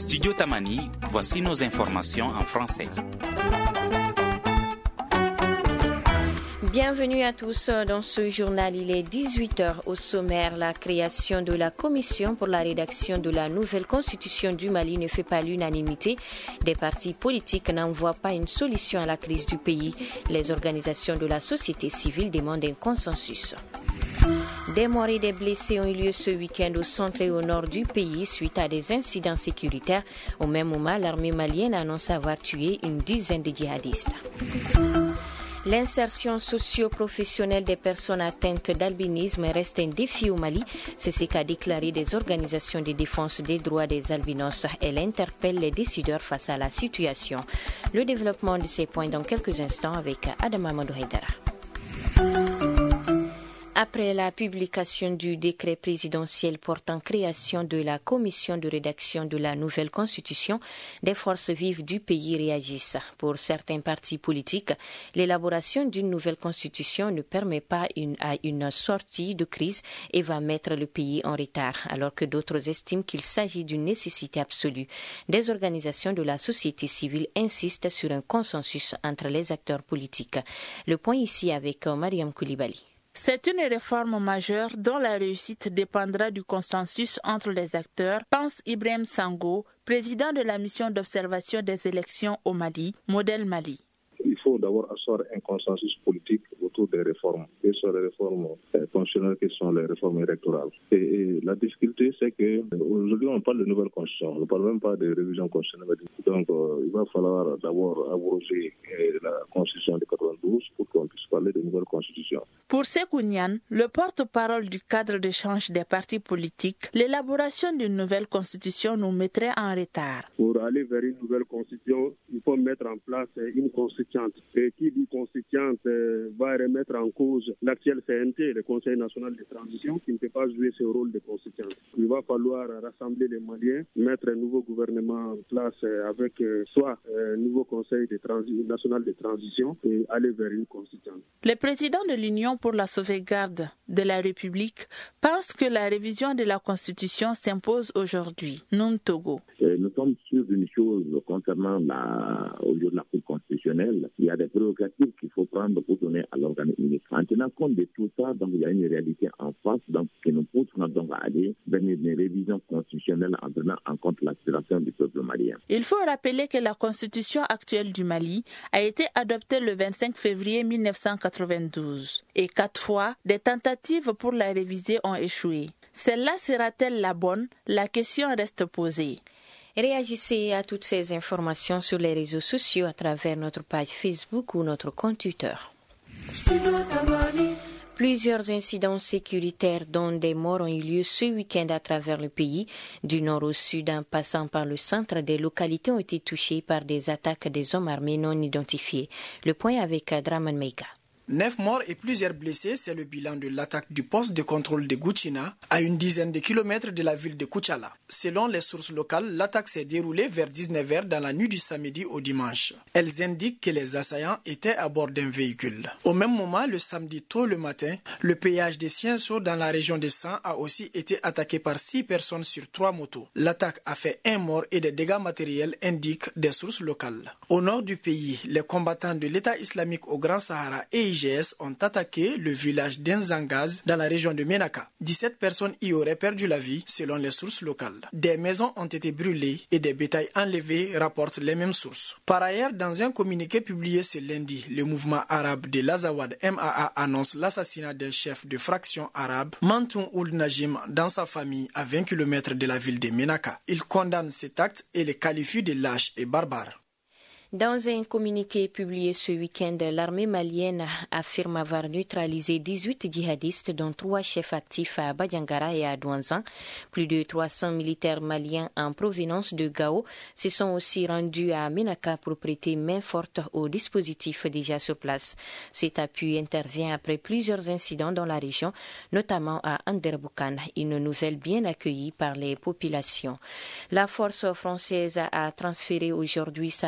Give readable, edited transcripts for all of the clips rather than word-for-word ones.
Studio Tamani, voici nos informations en français. Bienvenue à tous dans ce journal. Il est 18h au sommaire. La création de la commission pour la rédaction de la nouvelle constitution du Mali ne fait pas l'unanimité. Des partis politiques n'en voient pas une solution à la crise du pays. Les organisations de la société civile demandent un consensus. Des morts et des blessés ont eu lieu ce week-end au centre et au nord du pays suite à des incidents sécuritaires. Au même moment, l'armée malienne annonce avoir tué une dizaine de djihadistes. L'insertion socio-professionnelle des personnes atteintes d'albinisme reste un défi au Mali. C'est ce qu'a déclaré des organisations de défense des droits des albinos. Elle interpelle les décideurs face à la situation. Le développement de ces points dans quelques instants avec Adama Amadou Haidara. Après la publication du décret présidentiel portant création de la commission de rédaction de la nouvelle constitution, des forces vives du pays réagissent. Pour certains partis politiques, l'élaboration d'une nouvelle constitution ne permet pas une sortie de crise et va mettre le pays en retard, alors que d'autres estiment qu'il s'agit d'une nécessité absolue. Des organisations de la société civile insistent sur un consensus entre les acteurs politiques. Le point ici avec Mariam Koulibaly. C'est une réforme majeure dont la réussite dépendra du consensus entre les acteurs, pense Ibrahim Sango, président de la mission d'observation des élections au Mali, Modèle Mali. Il faut d'abord asseoir un consensus politique autour des réformes, que ce soit les réformes constitutionnelles, que ce soit les réformes électorales. Et la difficulté, c'est qu'aujourd'hui, on parle de nouvelle constitution, on ne parle même pas de révision constitutionnelle. Donc, il va falloir d'abord abroger la constitution de 92 pour qu'on puisse parler de nouvelle constitution. Pour Sékou Niane, le porte-parole du cadre d'échange des partis politiques, l'élaboration d'une nouvelle constitution nous mettrait en retard. Pour aller vers une nouvelle constitution, il faut mettre en place une constituante. Et qui dit constituante va remettre en cause l'actuel CNT, le Conseil national de transition, qui ne peut pas jouer ce rôle de constituante. Il va falloir rassembler les Maliens, mettre un nouveau gouvernement en place avec soit un nouveau Conseil national de transition et aller vers une constituante. Le président de l'Union pour la sauvegarde de la République pense que la révision de la Constitution s'impose aujourd'hui. Noum Togo. Nous sommes sûrs d'une chose concernant au lieu de la Cour constitutionnelle. Il y a des prérogatives qu'il faut prendre pour donner à l'organe unique. En tenant compte de tout ça, donc il y a une réalité en face qui nous pousse donc à aller vers une révision constitutionnelle en tenant en compte l'aspiration du peuple malien. Il faut rappeler que la constitution actuelle du Mali a été adoptée le 25 février 1992 et 4 fois, des tentatives pour la réviser ont échoué. Celle-là sera-t-elle la bonne? La question reste posée. Réagissez à toutes ces informations sur les réseaux sociaux à travers notre page Facebook ou notre compte Twitter. Plusieurs incidents sécuritaires dont des morts ont eu lieu ce week-end à travers le pays. Du nord au sud, en passant par le centre, des localités ont été touchées par des attaques des hommes armés non identifiés. Le point avec Draman Meiga. 9 morts et plusieurs blessés, c'est le bilan de l'attaque du poste de contrôle de Gouchina, à une dizaine de kilomètres de la ville de Kouchala. Selon les sources locales, l'attaque s'est déroulée vers 19h dans la nuit du samedi au dimanche. Elles indiquent que les assaillants étaient à bord d'un véhicule. Au même moment, le samedi tôt le matin, le péage des Sienso dans la région de San a aussi été attaqué par 6 personnes sur 3 motos. L'attaque a fait 1 mort et des dégâts matériels, indiquent des sources locales. Au nord du pays, les combattants de l'État islamique au Grand Sahara et IGS ont attaqué le village d'Enzangaz dans la région de Ménaka. 17 personnes y auraient perdu la vie selon les sources locales. Des maisons ont été brûlées et des bétails enlevés, rapportent les mêmes sources. Par ailleurs, dans un communiqué publié ce lundi, le mouvement arabe de l'Azawad MAA annonce l'assassinat d'un chef de fraction arabe, Mantoun Ould Najim, dans sa famille à 20 km de la ville de Ménaka. Il condamne cet acte et le qualifie de lâche et barbare. Dans un communiqué publié ce week-end, l'armée malienne affirme avoir neutralisé 18 djihadistes, dont 3 chefs actifs à Badiangara et à Douanzan. Plus de 300 militaires maliens en provenance de Gao se sont aussi rendus à Ménaka pour prêter main forte au dispositif déjà sur place. Cet appui intervient après plusieurs incidents dans la région, notamment à Anderboukan, une nouvelle bien accueillie par les populations. La force française a transféré aujourd'hui sa base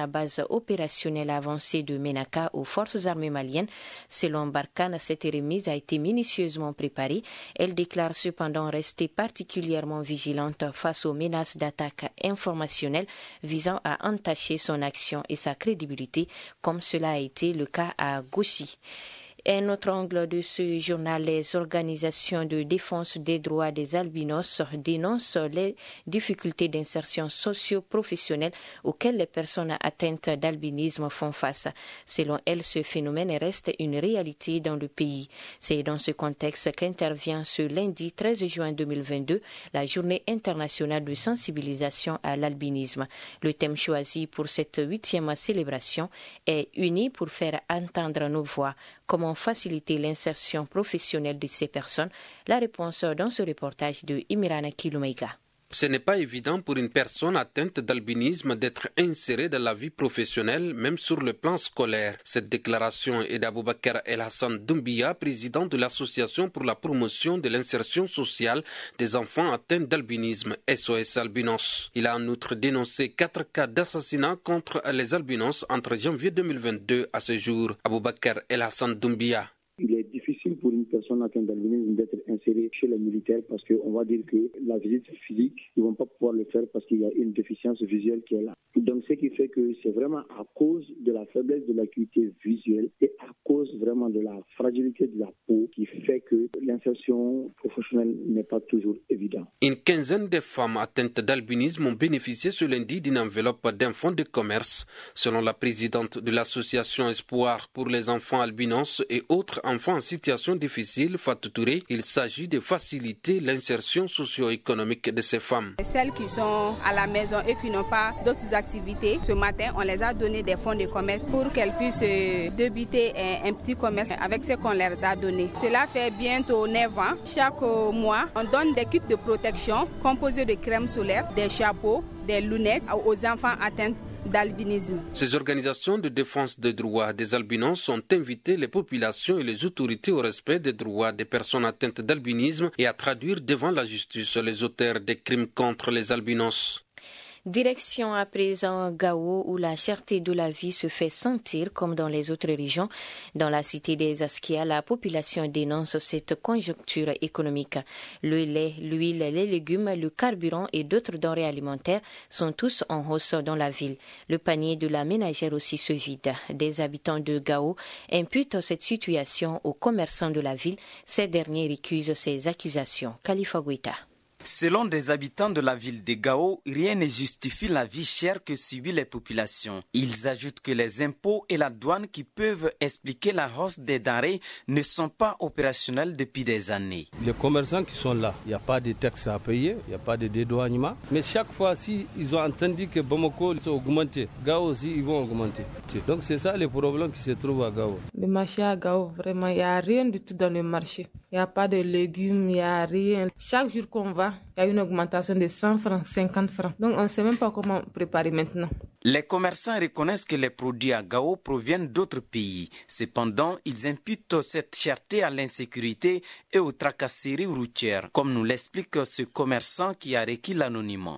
opérationnelle avancée de Ménaka aux forces armées maliennes. Selon Barkhane, cette remise a été minutieusement préparée. Elle déclare cependant rester particulièrement vigilante face aux menaces d'attaque informationnelle visant à entacher son action et sa crédibilité, comme cela a été le cas à Goussi. Un autre angle de ce journal, les organisations de défense des droits des albinos dénoncent les difficultés d'insertion socio-professionnelle auxquelles les personnes atteintes d'albinisme font face. Selon elles, ce phénomène reste une réalité dans le pays. C'est dans ce contexte qu'intervient ce lundi 13 juin 2022 la Journée internationale de sensibilisation à l'albinisme. Le thème choisi pour cette 8e célébration est « Unis pour faire entendre nos voix ». Comment faciliter l'insertion professionnelle de ces personnes? La réponse dans ce reportage de Imirana Kiloumaïga. Ce n'est pas évident pour une personne atteinte d'albinisme d'être insérée dans la vie professionnelle, même sur le plan scolaire. Cette déclaration est d'Aboubacar El Hassan Doumbia, président de l'Association pour la promotion de l'insertion sociale des enfants atteints d'albinisme, SOS Albinos. Il a en outre dénoncé 4 cas d'assassinat contre les albinos entre janvier 2022 à ce jour. Aboubacar El Hassan Doumbia. Il est difficile pour une personne atteinte d'albinisme d'être insérée chez les militaires parce qu'on va dire que la visite physique, ils ne vont pas pouvoir le faire parce qu'il y a une déficience visuelle qui est là. Donc ce qui fait que c'est vraiment à cause de la faiblesse de l'acuité visuelle et à cause vraiment de la fragilité de la peau qui fait que l'insertion professionnelle n'est pas toujours évidente. Une quinzaine de femmes atteintes d'albinisme ont bénéficié ce lundi d'une enveloppe d'un fonds de commerce. Selon la présidente de l'association Espoir pour les enfants albinos et autres enfants en situation difficile, Fatou Touré, il s'agit de faciliter l'insertion socio-économique de ces femmes. Celles qui sont à la maison et qui n'ont pas d'autres activités, ce matin, on les a donné des fonds de commerce pour qu'elles puissent débuter un petit commerce avec ce qu'on leur a donné. Cela fait bientôt 9 ans. Chaque mois, on donne des kits de protection composés de crème solaire, des chapeaux, des lunettes aux enfants atteints d'albinisme. Ces organisations de défense des droits des albinos ont invité les populations et les autorités au respect des droits des personnes atteintes d'albinisme et à traduire devant la justice les auteurs des crimes contre les albinos. Direction à présent Gao où la cherté de la vie se fait sentir comme dans les autres régions. Dans la cité des Askia, la population dénonce cette conjoncture économique. Le lait, l'huile, les légumes, le carburant et d'autres denrées alimentaires sont tous en hausse dans la ville. Le panier de la ménagère aussi se vide. Des habitants de Gao imputent cette situation aux commerçants de la ville. Ces derniers récusent ces accusations. Khalifa Gouita. Selon des habitants de la ville de Gao, rien ne justifie la vie chère que subissent les populations. Ils ajoutent que les impôts et la douane qui peuvent expliquer la hausse des denrées ne sont pas opérationnels depuis des années. Les commerçants qui sont là, il n'y a pas de taxes à payer, il n'y a pas de dédouanement. Mais chaque fois, si ils ont entendu que Bamako s'est augmenté, Gao aussi, ils vont augmenter. Donc c'est ça le problème qui se trouve à Gao. Le marché à Gao, vraiment, il n'y a rien du tout dans le marché. Il n'y a pas de légumes, il n'y a rien. Chaque jour qu'on va, il y a une augmentation de 100 francs, 50 francs. Donc on ne sait même pas comment préparer maintenant. Les commerçants reconnaissent que les produits à Gao proviennent d'autres pays. Cependant, ils imputent cette cherté à l'insécurité et aux tracasseries routières, comme nous l'explique ce commerçant qui a requis l'anonymat.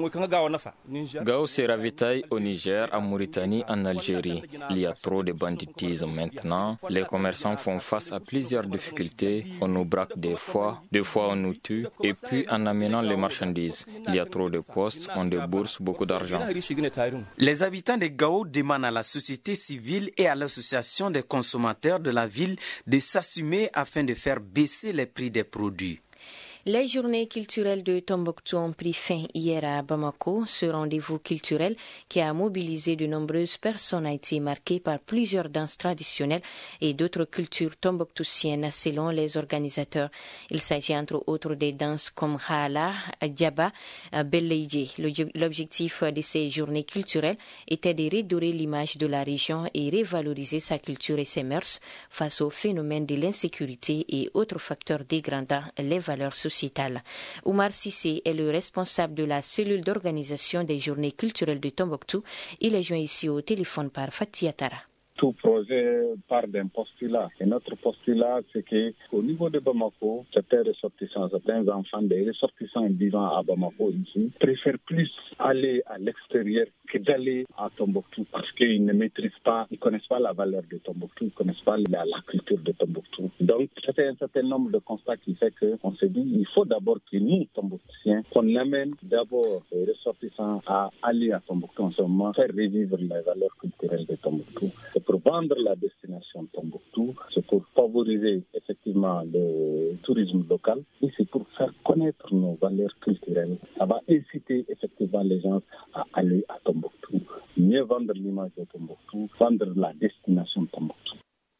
Gao se ravitaille au Niger, en Mauritanie, en Algérie. Il y a trop de banditisme maintenant. Les commerçants font face à plusieurs difficultés. On nous braque des fois on nous tue. Et puis en amenant les marchandises, il y a trop de postes, on débourse beaucoup d'argent. Les habitants de Gao demandent à la société civile et à l'association des consommateurs de la ville de s'assumer afin de faire baisser les prix des produits. Les journées culturelles de Tombouctou ont pris fin hier à Bamako. Ce rendez-vous culturel qui a mobilisé de nombreuses personnes a été marqué par plusieurs danses traditionnelles et d'autres cultures tombouctoutiennes selon les organisateurs. Il s'agit entre autres des danses comme Hala, Diaba, Belleidje. L'objectif de ces journées culturelles était de redorer l'image de la région et revaloriser sa culture et ses mœurs face au phénomène de l'insécurité et autres facteurs dégradant les valeurs sociales. Oumar Sissé est le responsable de la cellule d'organisation des journées culturelles de Tombouctou. Il est joint ici au téléphone par Fatia Tara. tout projet part d'un postulat. Et notre postulat, c'est qu'au niveau de Bamako, certains ressortissants, certains enfants des ressortissants vivant à Bamako ici, préfèrent plus aller à l'extérieur que d'aller à Tombouctou parce qu'ils ne maîtrisent pas, ils ne connaissent pas la valeur de Tombouctou, ils ne connaissent pas la culture de Tombouctou. Donc, c'était un certain nombre de constats qui fait qu'on s'est dit il faut d'abord que nous, Tombouctoutiens, qu'on amène d'abord les ressortissants à aller à Tombouctou en ce moment, faire revivre les valeurs culturelles de Tombouctou. C'est pour vendre la destination de Tombouctou, c'est pour favoriser effectivement le tourisme local et c'est pour faire connaître nos valeurs culturelles. Ça va inciter effectivement les gens à aller à Tombouctou, mieux vendre l'image de Tombouctou, vendre la destination de Tombouctou.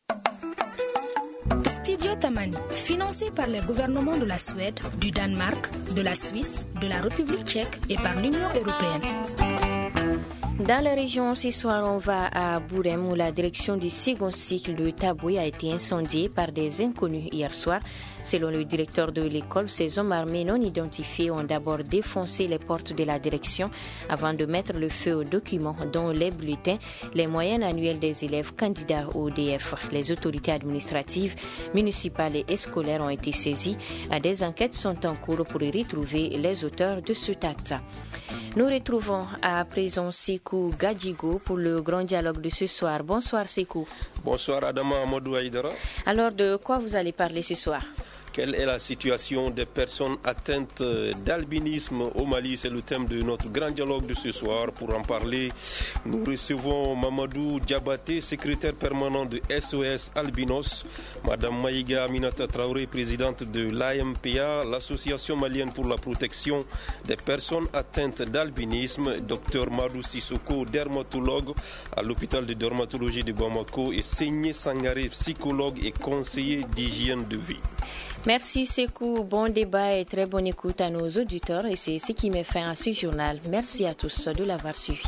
Studio Tamani, financé par les gouvernements de la Suède, du Danemark, de la Suisse, de la République tchèque et par l'Union européenne. Dans la région, ce soir, on va à Bourem où la direction du second cycle de Taboué a été incendiée par des inconnus hier soir. Selon le directeur de l'école, ces hommes armés non identifiés ont d'abord défoncé les portes de la direction avant de mettre le feu aux documents dont les bulletins, les moyennes annuelles des élèves candidats au DF. Les autorités administratives, municipales et scolaires ont été saisies. Des enquêtes sont en cours pour y retrouver les auteurs de cet acte. Nous retrouvons à présent Sekou Gadjigo pour le grand dialogue de ce soir. Bonsoir Sekou. Bonsoir Adama Amadou Aïdara. Alors de quoi vous allez parler ce soir? Quelle est la situation des personnes atteintes d'albinisme au Mali? C'est le thème de notre grand dialogue de ce soir. Pour en parler, nous recevons Mamadou Diabaté, secrétaire permanent de SOS Albinos, Madame Maïga Aminata Traoré, présidente de l'AMPA, l'Association malienne pour la protection des personnes atteintes d'albinisme, Dr Madou Sissoko, dermatologue à l'hôpital de dermatologie de Bamako, et Seigné Sangaré, psychologue et conseiller d'hygiène de vie. Merci Sekou, bon débat et très bonne écoute à nos auditeurs et c'est ce qui met fin à ce journal. Merci à tous de l'avoir suivi.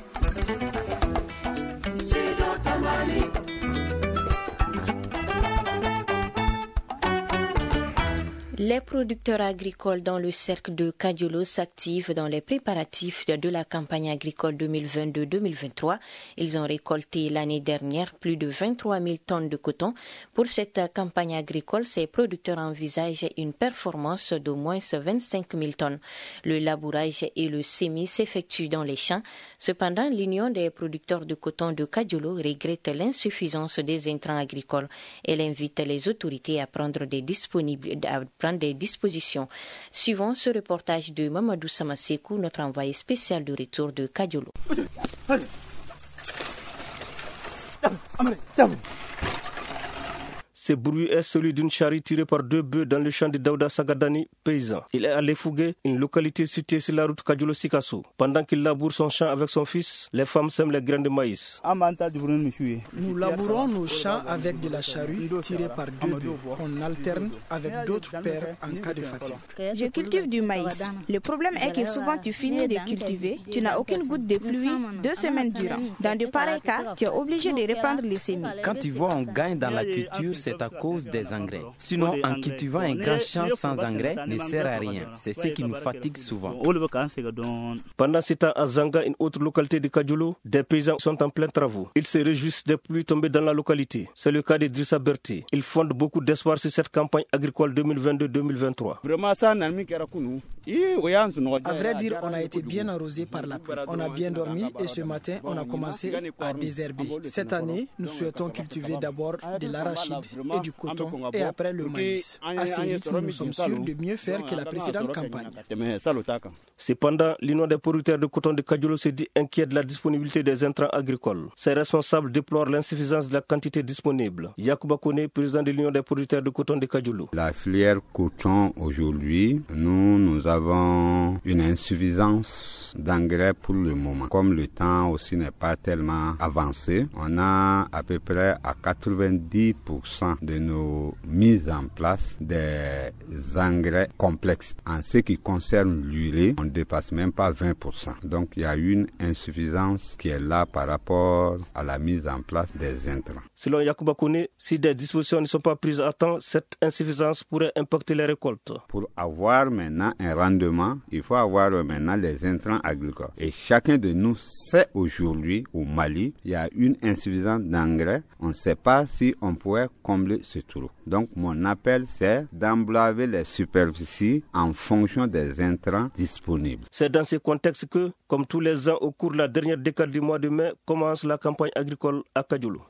Les producteurs agricoles dans le cercle de Kadiolo s'activent dans les préparatifs de la campagne agricole 2022-2023. Ils ont récolté l'année dernière plus de 23 000 tonnes de coton. Pour cette campagne agricole, ces producteurs envisagent une performance d'au moins 25 000 tonnes. Le labourage et le semis s'effectuent dans les champs. Cependant, l'Union des producteurs de coton de Kadiolo regrette l'insuffisance des intrants agricoles. Elle invite les autorités à prendre des dispositions. Suivant ce reportage de Mamadou Samasekou, notre envoyé spécial de retour de Kadiolo. Ce bruit est celui d'une charrue tirée par deux bœufs dans le champ de Daouda Sagadani, paysan. Il est à Lefougué, une localité située sur la route Kadiolo-Sikasso. Pendant qu'il laboure son champ avec son fils, les femmes sèment les grains de maïs. Nous labourons nos champs avec de la charrue tirée par deux bœufs. On alterne avec d'autres pères en cas de fatigue. Je cultive du maïs. Le problème est que souvent tu finis de cultiver, tu n'as aucune goutte de pluie 2 semaines durant. Dans de pareils cas, tu es obligé de reprendre les semis. Quand tu vois on gagne dans la culture, c'est à cause des engrais. Sinon, en cultivant un grand champ sans engrais ne sert à rien. C'est ce qui nous fatigue souvent. Pendant ce temps, à Zanga, une autre localité de Kadiolo, des paysans sont en plein travaux. Ils se réjouissent des pluies tombées dans la localité. C'est le cas d'Idrissa Berti. Ils fondent beaucoup d'espoir sur cette campagne agricole 2022-2023. À vrai dire, on a été bien arrosé par la pluie. On a bien dormi et ce matin, on a commencé à désherber. Cette année, nous souhaitons cultiver d'abord de l'arachide et du coton et après le maïs. À ce rythme, nous sommes sûrs de mieux faire que la précédente campagne. Cependant, l'Union des producteurs de coton de Kadiolo se dit inquiète de la disponibilité des intrants agricoles. Ses responsables déplorent l'insuffisance de la quantité disponible. Yacouba Kone, président de l'Union des producteurs de coton de Kadiolo. La filière coton aujourd'hui, nous avons une insuffisance d'engrais pour le moment. Comme le temps aussi n'est pas tellement avancé, on a à peu près à 90% dépend de nos mises en place des engrais complexes. En ce qui concerne l'urée, on ne dépasse même pas 20%. Donc il y a une insuffisance qui est là par rapport à la mise en place des intrants. Selon Yacouba Kone, si des dispositions ne sont pas prises à temps, cette insuffisance pourrait impacter les récoltes. Pour avoir maintenant un rendement, il faut avoir maintenant les intrants agricoles. Et chacun de nous sait aujourd'hui, au Mali, il y a une insuffisance d'engrais. On ne sait pas si on pourrait combler ce trou. Donc mon appel, c'est d'emblaver les superficies en fonction des intrants disponibles. C'est dans ce contexte que, comme tous les ans au cours de la dernière décade du mois de mai, commence la campagne agricole à Kadjoulou.